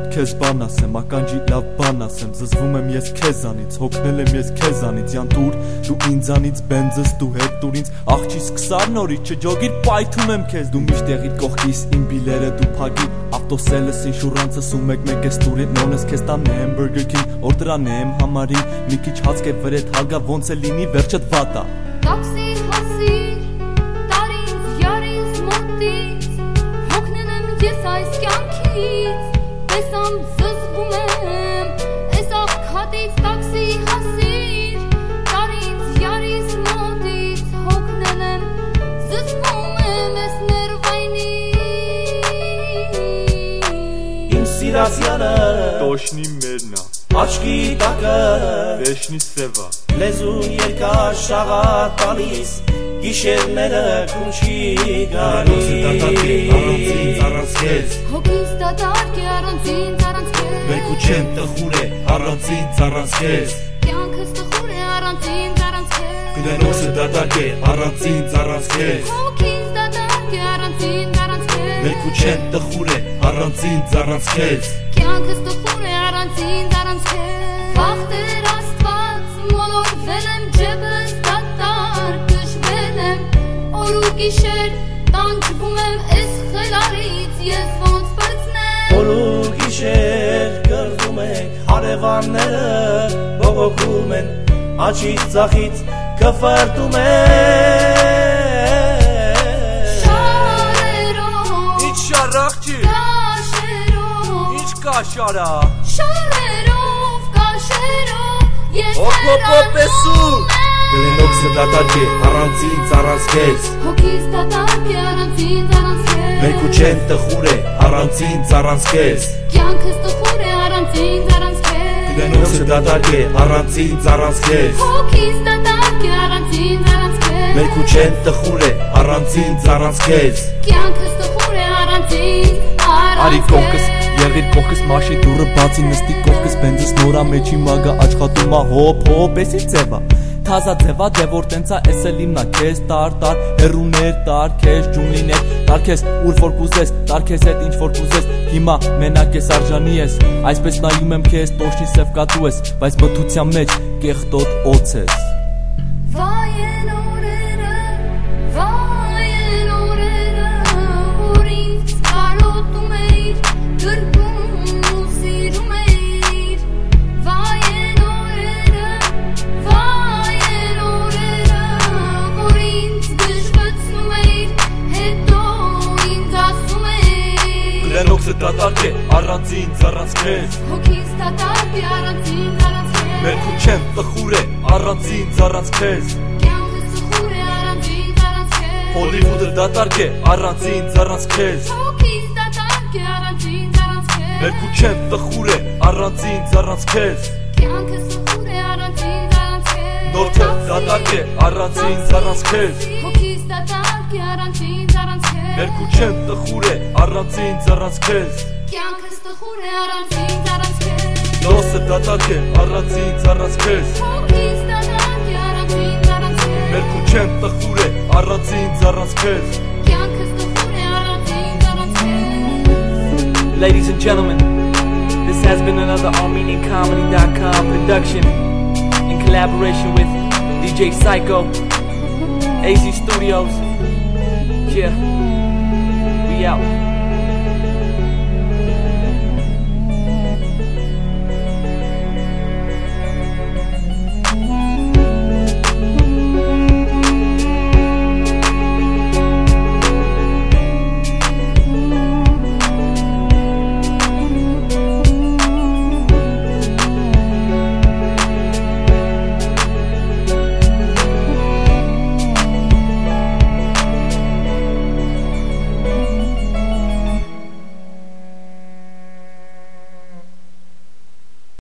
քեզ բան ասեմ, ականջի լավ բան ասեմ, զզվում եմ ես քեզանից, հոգնել եմ ես քեզանից, յան տուր դու ինձանից, բենզս դու հետ տուր ինձ, աղջի սկսար նորից չջոգիր, պայթում եմ քեզ, դու միշտ եղիր կողքիս, իմ բիլերը դու փակի, ավտոսելս ինշուրանսս ու մեկ ես տուրին, նոնես քեզ տանեմ Burger King, օրդրանեմ համարին, մի քիչ հացք է վրետ հագա, ոնց է լինի վերջդ վատա։ Տաքսի հասիր, տարինց, յարից, մոտից, հոգնել եմ ես այս կյանքից, տեսամ զզվում եմ, ես աղքատից տաքսի հասիր, տարինց, յարից, մոտից, հոգնել եմ, զզվում եմ ես ներվայնից։ Իմ սիրացյանը, Տոշնի մերնա, աչքի տակը, վեշնի սևա, լեզուն երկար շաղատ տալիս, գիշերները կունչի գալիս, առանցին առանց քեզ, Հոգիս դատարկ է առանցին առանց քեզ, մերկու չեմ տխուր է առանցին առանց քեզ, կյանքս տխուր է առանցին առանց քեզ, գնանոցը դատարկ է առանցին առանց քեզ, հոգիս դատարկ է առանցին առանց քեզ, մերկու չեմ տխուր է առանցին առանց քեզ, կյանքս տխուր է առանցին առանց քեզ, վախտեր աստված, մոլորվել եմ ջեբս դատարկ դժվել եմ, օր ու գիշեր տանջվում եմ ես խելարից, ես ոնց պրծնեմ, օր ու գիշեր կռվում ենք, հարևանները բողոքում են, աչից ձախից կֆրտում են, շարերով, ինչ շարախջի, կաշերով, ինչ կաշարա, շարերով, կաշերով, ես եսու, Գլենոքսը դատարկ է առանցին առանց քեզ, հոգիս դատարկ է առանցին առանց քեզ, մերկու չեն տխուր է առանցին առանց քեզ, կյանքս տխուր է առանցին առանց քեզ, Գլենոքսը դատարկ է առանցին առանց քեզ, հոգիս դատարկ է առանցին առանց քեզ, մերկու չեն տխուր է առանցին առանց քեզ, կյանքս տխուր է առանցին արի առանց կողքս, եղիր կողքս մաշի դուրը բացի նստի կողքս բենզս նորա մեջի մագա աչխատում ա հոп էսի ձևա Թազա ձևա դևոր տենցա էս էլ իմնա քեզ տար հերուներ տար քեզ ջունլիներ տար քեզ ուր որ կուզես տար քեզ հետ ինչ որ կուզես հիմա մենակ ես արժանի ես այսպես նայում եմ քեզ տոշնի սև կատու ես բայց մթության մեջ կեղտոտ օծ ես Վայեն օրերը, որ ինձ կարոտում էիր, գրկում ու սիրում էիր Վայեն օրերը, որ ինձ դժվացնում էիր, հետո ինձ ասում էիր Գլենոքսը դատարկ է առանցին առանց քեզ Հոգիս դատարկ է առանցին առանց քեզ Մերքու չեմ տխուր է առանցին առանց քեզ Կյանքս տխուր է առանցին առանց քեզ Հոլիվուդը դատարկ է առանցին առանց քեզ Հոգիս դատարկ է առանցին առանց քեզ Մերքու չեմ տխուր է առանցին առանց քեզ Կյանքս տխուր է առանցին առանց քեզ Նորթը դատարկ է առանցին առանց քեզ Հոգիս դատարկ է առանցին առանց քեզ Մերքու չեմ տխուր է առանցին առանց քեզ Կյանքս տխուր է առանցին առանց քեզ Նոսը դատարկ է առանցին առանց քեզ Հոգիս դատարկ է առանցին առանց քեզ Մերքու չեմ տխուր է առանցին առանց քեզ Կյանքս տխուր է առանցին առանց քեզ Ladies and gentlemen, this has been another ArmenianComedy.com production in collaboration with DJ Psycho, AZ Studios. Yeah, we out.